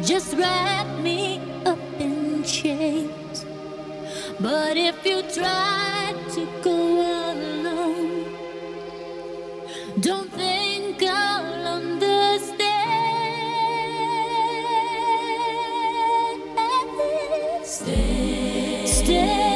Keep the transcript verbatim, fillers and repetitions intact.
just wrap me up in chains. But if you try to go alone, don't think I'll understand. Stay, stay.